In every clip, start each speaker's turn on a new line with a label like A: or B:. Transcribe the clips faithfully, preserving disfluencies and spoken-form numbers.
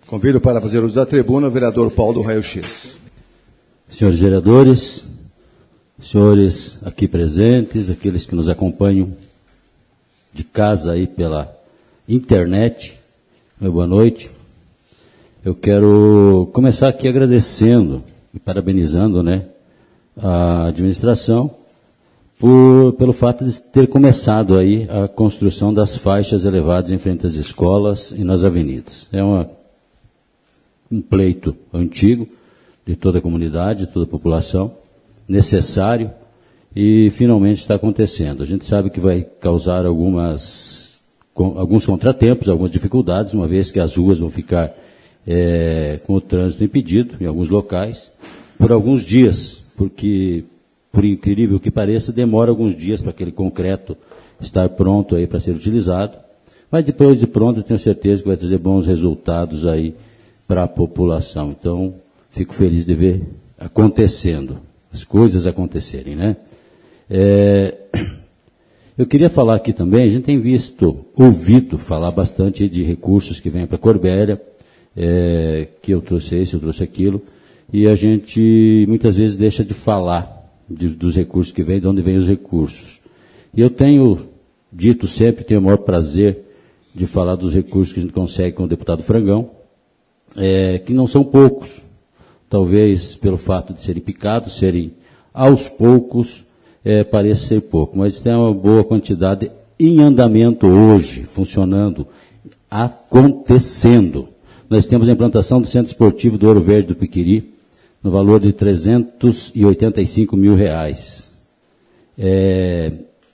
A: Convido para fazer uso da tribuna o vereador Paulo do Raio X.
B: Senhores vereadores, senhores aqui presentes, aqueles que nos acompanham de casa aí pela internet, meu boa noite. Eu quero começar aqui agradecendo e parabenizando, né, a administração por, pelo fato de ter começado aí a construção das faixas elevadas em frente às escolas e nas avenidas. É uma, um pleito antigo de toda a comunidade, de toda a população, necessário, e finalmente está acontecendo. A gente sabe que vai causar algumas, com, alguns contratempos, algumas dificuldades, uma vez que as ruas vão ficar é, com o trânsito impedido em alguns locais, por alguns dias, porque, por incrível que pareça, demora alguns dias para aquele concreto estar pronto aí para ser utilizado, mas depois de pronto eu tenho certeza que vai trazer bons resultados aí para a população. Então, fico feliz de ver acontecendo, as coisas acontecerem, né? É, eu queria falar aqui também, a gente tem visto, ouvido falar bastante de recursos que vêm para a Corbélia, é, que eu trouxe esse, eu trouxe aquilo, e a gente muitas vezes deixa de falar de, dos recursos que vêm, de onde vêm os recursos. E eu tenho dito sempre, tenho o maior prazer de falar dos recursos que a gente consegue com o deputado Frangão, é, que não são poucos, talvez pelo fato de serem picados, serem aos poucos, é, pareça ser pouco, mas tem uma boa quantidade em andamento hoje, funcionando, acontecendo. Nós temos a implantação do Centro Esportivo do Ouro Verde do Piquiri, no valor de trezentos e oitenta e cinco mil reais. É,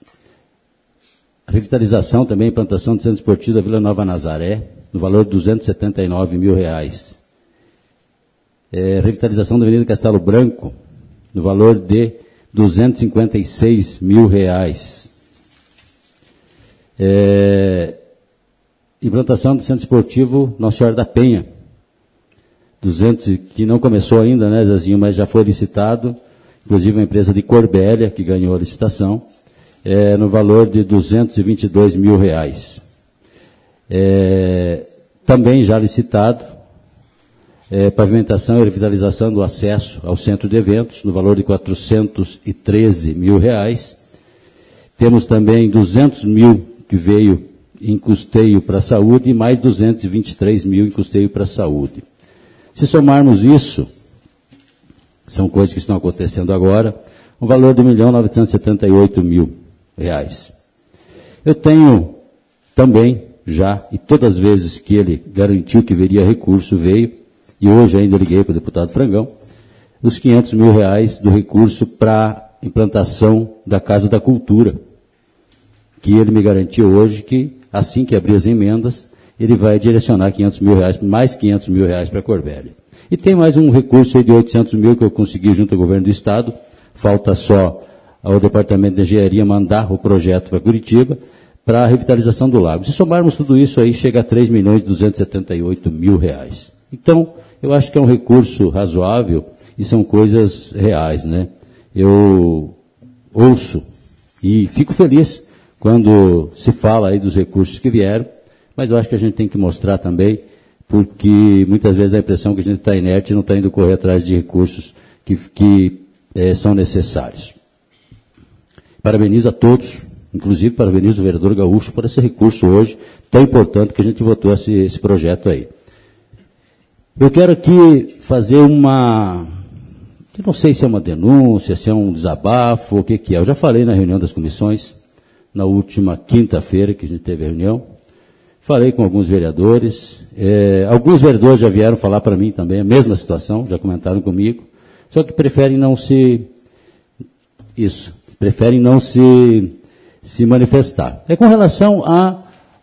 B: a revitalização também, a implantação do Centro Esportivo da Vila Nova Nazaré, no valor de duzentos e setenta e nove mil reais. É, revitalização da Avenida Castelo Branco, no valor de duzentos e cinquenta e seis mil reais. É, implantação do Centro Esportivo Nossa Senhora da Penha, duzentos, que não começou ainda, né, Zezinho, mas já foi licitado, inclusive uma empresa de Corbélia, que ganhou a licitação, é, no valor de duzentos e vinte e dois mil reais. É, também já licitado, é, pavimentação e revitalização do acesso ao centro de eventos, no valor de quatrocentos e treze mil reais. Temos também duzentos mil que veio em custeio para a saúde e mais duzentos e vinte e três mil em custeio para a saúde. Se somarmos isso, são coisas que estão acontecendo agora, um valor de um milhão novecentos e setenta e oito mil reais. Eu tenho também já, e todas as vezes que ele garantiu que viria recurso, veio, e hoje ainda liguei para o deputado Frangão, os quinhentos mil reais do recurso para implantação da Casa da Cultura, que ele me garantiu hoje que, assim que abrir as emendas, ele vai direcionar quinhentos mil reais, mais quinhentos mil reais para a Corbélia. E tem mais um recurso aí de oitocentos mil que eu consegui junto ao governo do Estado, falta só ao Departamento de Engenharia mandar o projeto para Curitiba, para a revitalização do lago. Se somarmos tudo isso aí, chega a três milhões duzentos e setenta e oito mil reais. Então, eu acho que é um recurso razoável e são coisas reais, né? Eu ouço e fico feliz quando se fala aí dos recursos que vieram, mas eu acho que a gente tem que mostrar também, porque muitas vezes dá a impressão que a gente está inerte e não está indo correr atrás de recursos que, que é, são necessários. Parabenizo a todos, inclusive parabenizo o vereador Gaúcho por esse recurso hoje, tão importante que a gente votou esse, esse projeto aí. Eu quero aqui fazer uma, eu não sei se é uma denúncia, se é um desabafo, o que que é. Eu já falei na reunião das comissões, na última quinta-feira que a gente teve a reunião, falei com alguns vereadores, é, alguns vereadores já vieram falar para mim também, a mesma situação, já comentaram comigo, só que preferem não se, isso, preferem não se, se manifestar. É com relação a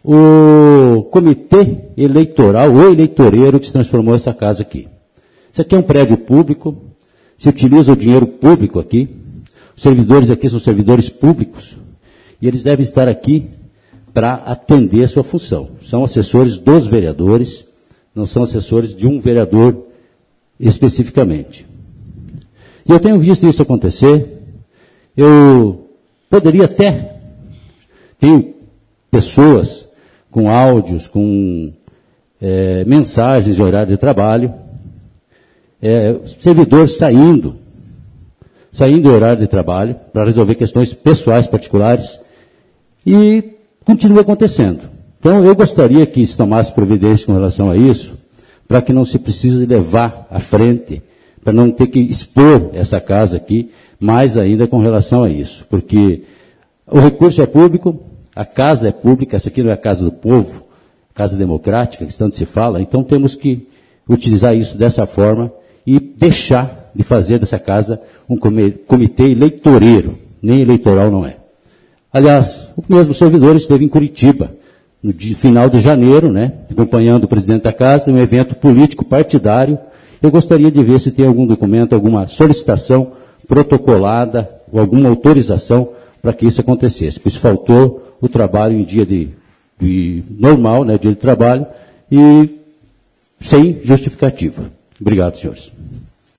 B: o comitê eleitoral, o eleitoreiro que se transformou essa casa aqui. Isso aqui é um prédio público, se utiliza o dinheiro público aqui, os servidores aqui são servidores públicos, e eles devem estar aqui para atender a sua função. São assessores dos vereadores, não são assessores de um vereador especificamente. E eu tenho visto isso acontecer, eu poderia até, tenho pessoas com áudios, com é, mensagens de horário de trabalho, é, servidores saindo, saindo do horário de trabalho para resolver questões pessoais particulares, e continua acontecendo. Então, eu gostaria que se tomasse providência com relação a isso, para que não se precise levar à frente, para não ter que expor essa casa aqui, mais ainda com relação a isso. Porque o recurso é público, a casa é pública, essa aqui não é a casa do povo, casa democrática, que tanto se fala, então temos que utilizar isso dessa forma e deixar de fazer dessa casa um comitê eleitoreiro, nem eleitoral não é. Aliás, o mesmo servidor esteve em Curitiba, no dia, final de janeiro, né, acompanhando o presidente da casa, em um evento político partidário. Eu gostaria de ver se tem algum documento, alguma solicitação protocolada ou alguma autorização para que isso acontecesse, pois faltou o trabalho em dia de, de normal, né, dia de trabalho, e sem justificativa. Obrigado, senhores.